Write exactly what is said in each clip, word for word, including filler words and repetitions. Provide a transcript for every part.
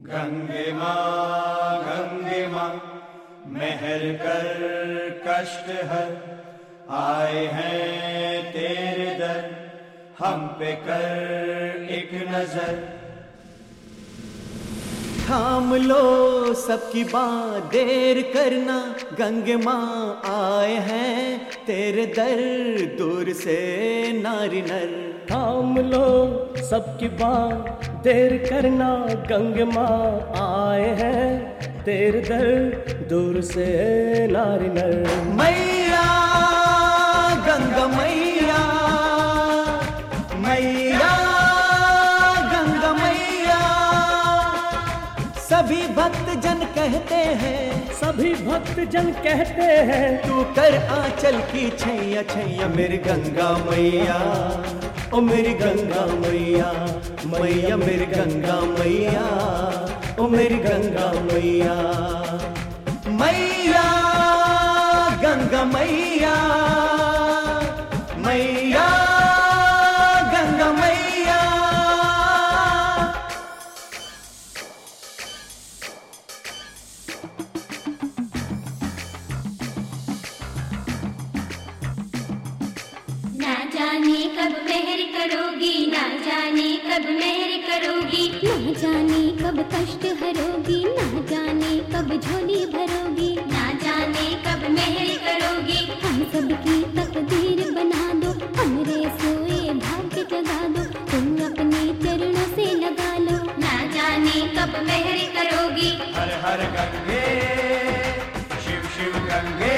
गंगे माँ गंगे माँ मेहर कर कष्ट हर, आए हैं तेरे दर, हम पे कर एक नजर। थाम लो सबकी बात, देर करना, गंगे माँ आए हैं तेरे दर, दूर से नारी नर। थाम लो सबकी बात, देर करना, गंगे माँ आए हैं तेरे दर, दूर से नारी नर। मैया गंगा मैया, मैया गंगा मैया, सभी भक्त जन कहते हैं, सभी भक्त जन कहते हैं, तू कर आंचल की छैया छैया मेरी गंगा मैया, ओ मेरी गंगा मैया, मैया मेरी गंगा मैया, ओ मेरी गंगा मैया। मैया गंगा मैया, मैया गंगा मैया। ना जाने कब मेहर करोगी, ना जाने कब मेहर करोगी, ना जाने कब कष्ट हरोगी, ना जाने कब झोली भरोगी, ना जाने कब मेहर करोगी। हम सबकी तकदीर बना दो, हमरे सोए भाग्य जगा दो, तुम अपने चरणों से लगा लो, ना जाने कब मेहर करोगी। हर हर गंगे शिव शिव गंगे,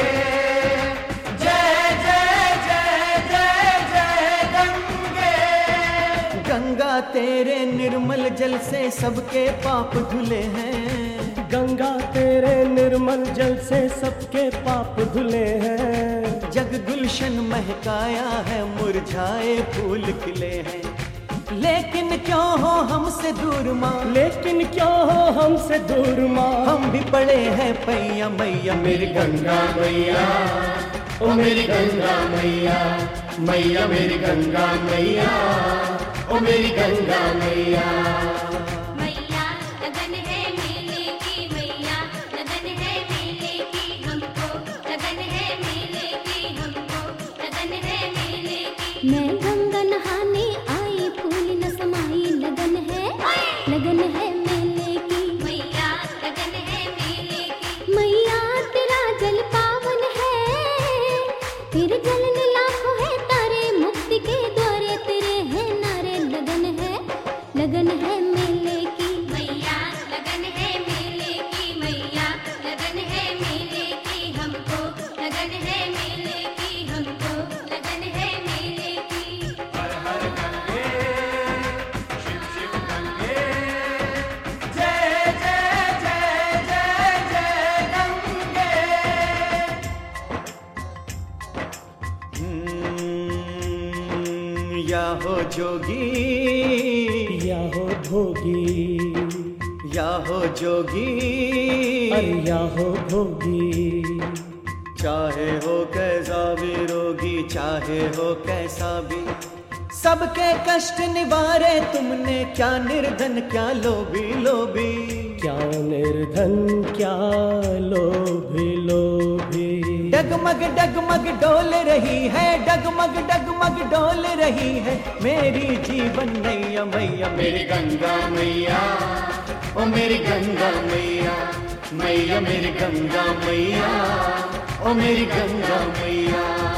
गंगा तेरे निर्मल जल से सबके पाप धुले हैं, गंगा तेरे निर्मल जल से सबके पाप धुले हैं। जग गुलशन महकाया है, मुरझाए फूल खिले हैं, लेकिन क्यों हो हमसे दूर माँ, लेकिन क्यों हो हमसे दूर माँ, हम भी पड़े हैं पैया मैया मेरी गंगा मैया, ओ मेरी गंगा मैया, मैया मेरी गंगा मैया, ओ मेरी गंगा मैया। मैया लगन है मेले की, मैया लगन है मेले की, हमको लगन है मेले की, हमको लगन है मेले की। मैं गंगा नहाने आई, फूल न समाई, लगन है लगन है मेले की, मैया लगन है मेले की। मैया तेरा जल पावन है, तेरे जल में लाखों है तारे, मुक्ति के द्वारे तेरे हैं नारे, लगन है लगन है मेले की, मैया लगन है मेले की, मैया लगन है मेले की, हमको लगन है मेले की, हमको लगन है मेले की। हर हर गंगे शिव शिव गंगे, जय जय जय जय जय गंगे। हम्म, या हो जोगी, या हो भोगी, या हो जोगी, अरे या हो भोगी, चाहे हो कैसा भी रोगी, चाहे हो कैसा भी, सबके कष्ट निवारे तुमने, क्या निर्धन क्या लोभी लोभी। क्या निर्धन क्या लोभी लोभी। डगमग डगमग डोल रही है, डगमग डगमग डोल रही है मेरी जीवन नैया मैया मेरी गंगा मैया, ओ मेरी गंगा मैया, मैया मेरी गंगा मैया, ओ मेरी गंगा मैया।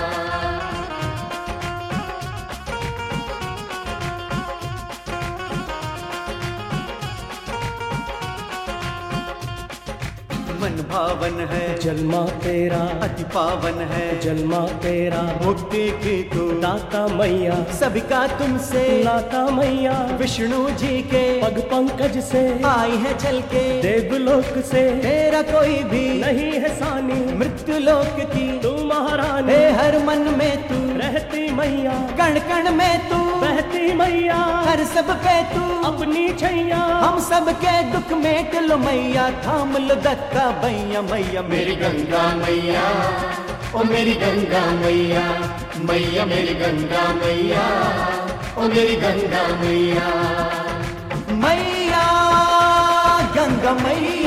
मन भावन है, जलमा तेरा अति पावन है, जलमा तेरा, मुक्ति की तू दाता मैया, सभी का तुमसे लाता मैया, विष्णु जी के पग पंकज से आई है चल के, देवलोक से तेरा कोई भी नहीं है सानी, मृत्यु लोक की तू महारानी, हे हर मन में तू रहती मैया, कण कण में तू बहती मैया, हर सब पे तू अपनी छैया, हम सब के दुख मेट लो मैया, थाम लो दक्का भैया मैया मेरी गंगा मैया, ओ मेरी गंगा मैया, मैया मेरी गंगा मैया, ओ मेरी गंगा मैया। मैया गंगा मैया।